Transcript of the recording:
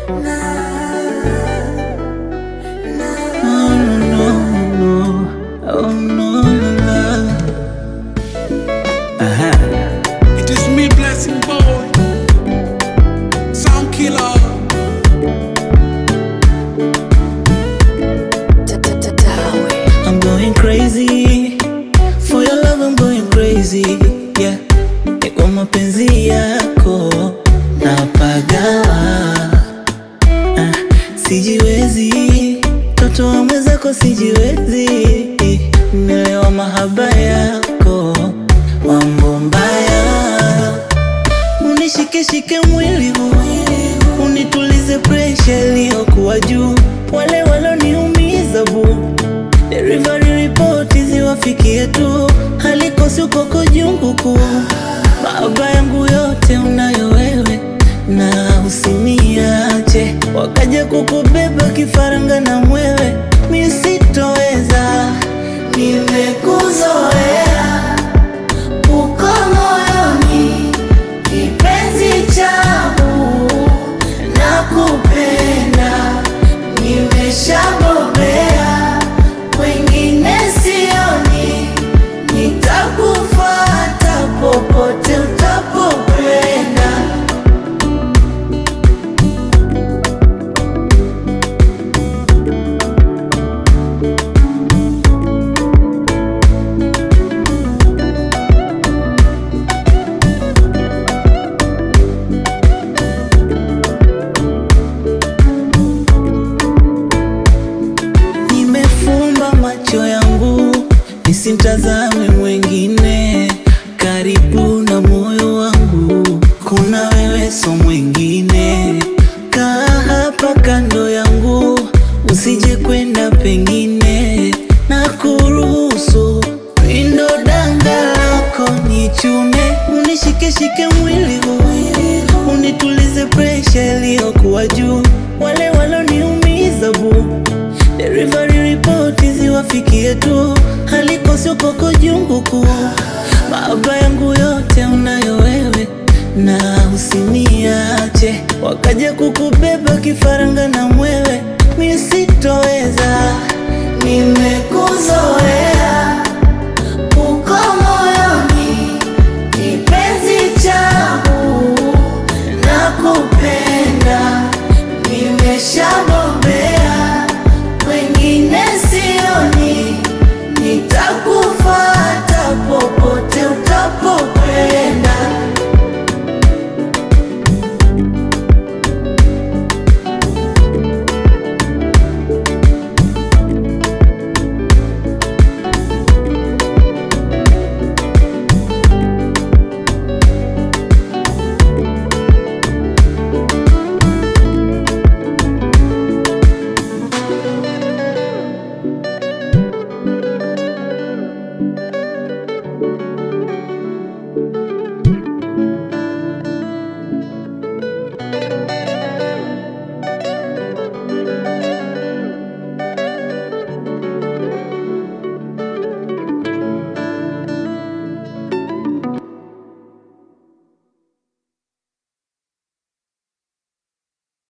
It is me, Blessing Boy, Sound Killer. I'm going crazy for your love, I'm going crazy, yeah. Kwa mapenzi yako napagawa, sijiwezi, toto wa mwenzako sijiwezi. Nimelewa mahaba yako, mambo mbaya. Unishike mwili huu, unitulize pressure iliyokuwa juu. Wale waloniumiza bu, delivery report ziwafikie tu. Halikosi ukoko jungu kuu, mahaba yangu yote unayo wewe, na usiniache wakaja kukubeba kifaranga na mwewe. Mi sitoweza, nimekuzoea, uko moyoni, kipenzi changu, nakupenda, nimeshabobea, wengine sioni, nitakufuata popote utapopenda. Nimefumba macho yangu nisimtazame mwengine, karibu na moyo wangu kuna wewe, so mwengine. Kaa hapa kando yangu, usije kwenda pengine, na kuruhusu windo danga lako nichume. Unishike mwili huu, unitulize pressure iliyokuwa juu. Wale waloniumiza bu, delivery report ziwafikie tu. Halikosi ukoko jungu kuu, mahaba yangu yote unayo wewe, na usiniache wakaja kukubeba kifaranga na mwewe. Mi sitoweza, nimekuzoea, uko moyoni, kipenzi changu, nakupenda, nimesha